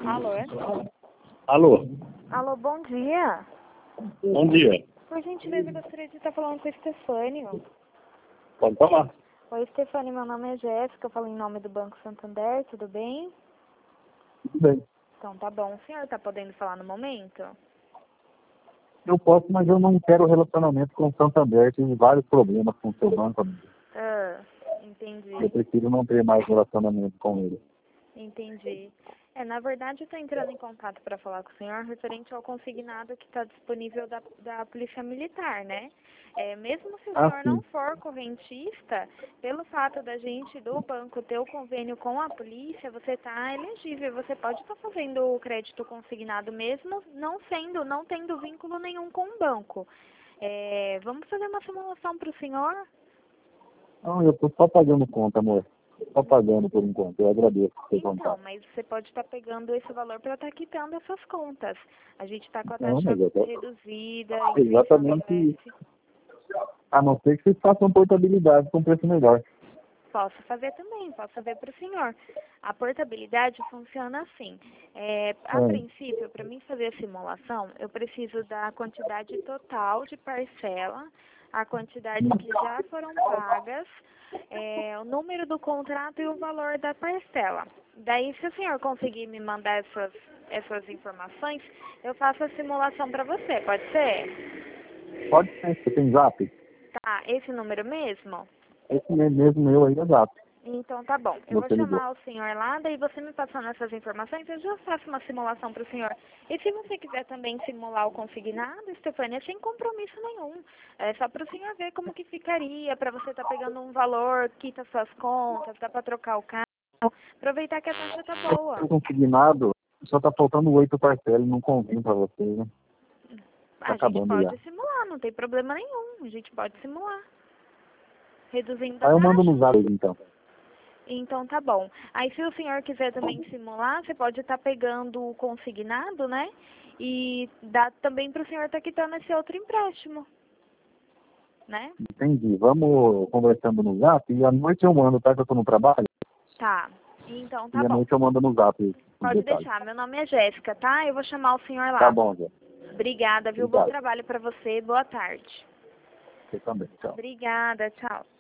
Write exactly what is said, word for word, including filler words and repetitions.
Alô? Alô, Alô, bom dia. bom dia. Por gentileza, eu gostaria de estar falando com o Estefânio. Pode falar. Oi, Estefânio, meu nome é Jéssica, eu falo em nome do Banco Santander, tudo bem? Tudo bem. Então, tá bom. O senhor está podendo falar no momento? Eu posso, mas eu não quero relacionamento com o Santander. Tive vários problemas com o seu banco, amigo. Ah, entendi. Eu prefiro não ter mais relacionamento com ele. Entendi. É, na verdade, eu estou entrando em contato para falar com o senhor referente ao consignado que está disponível da, da Polícia Militar, né? É, mesmo se o Ah, senhor sim. não for correntista, pelo fato da gente, do banco, ter o convênio com a polícia, você está elegível, você pode estar fazendo o crédito consignado mesmo não sendo, não tendo vínculo nenhum com o banco. É, vamos fazer uma simulação para o senhor? Não, eu tô só pagando conta, amor. Só pagando por enquanto. Eu agradeço por ter Então, contato. mas você pode estar pegando esse valor para estar quitando essas contas. A gente está com a Não, taxa mas eu tô... reduzida, Exatamente isenção do isso. A não ser que vocês façam portabilidade com preço melhor. Posso fazer também, posso fazer para o senhor. A portabilidade funciona assim. É, a É. princípio, para mim fazer a simulação, eu preciso da quantidade total de parcela, a quantidade que já foram pagas, é, o número do contrato e o valor da parcela. Daí, se o senhor conseguir me mandar essas, essas informações, eu faço a simulação para você, pode ser? Pode ser. Você tem zap? Tá, esse número mesmo? Esse mesmo meu aí é zap. Então tá bom. Eu vou Você ligou. chamar o senhor lá, daí você me passando essas informações, eu já faço uma simulação para o senhor. E se você quiser também simular o consignado, Estefânia, sem compromisso nenhum. É só para o senhor ver como que ficaria, para você estar tá pegando um valor, quita suas contas, dá para trocar o carro. Aproveitar que a taxa tá boa. O consignado só tá faltando oito parcelas, não convém pra vocês, né? Tá A gente acabando já. pode simular, não tem problema nenhum. A gente pode simular. Reduzindo a Aí eu mando no taxa. zap então. Então tá bom. Aí se o senhor quiser também simular, você pode estar pegando o consignado, né? E dá também para o senhor estar quitando esse outro empréstimo, né? Entendi. Vamos conversando no zap e à noite eu mando, tá? Que eu tô no trabalho. Tá. Então tá E à bom. noite eu mando no zap os Pode detalhes. deixar. Meu nome é Jéssica, tá? Eu vou chamar o senhor lá. Tá bom, Zé. Obrigada, viu? Bom Obrigado. trabalho para você. Boa tarde. Você também. Tchau. Obrigada. Tchau.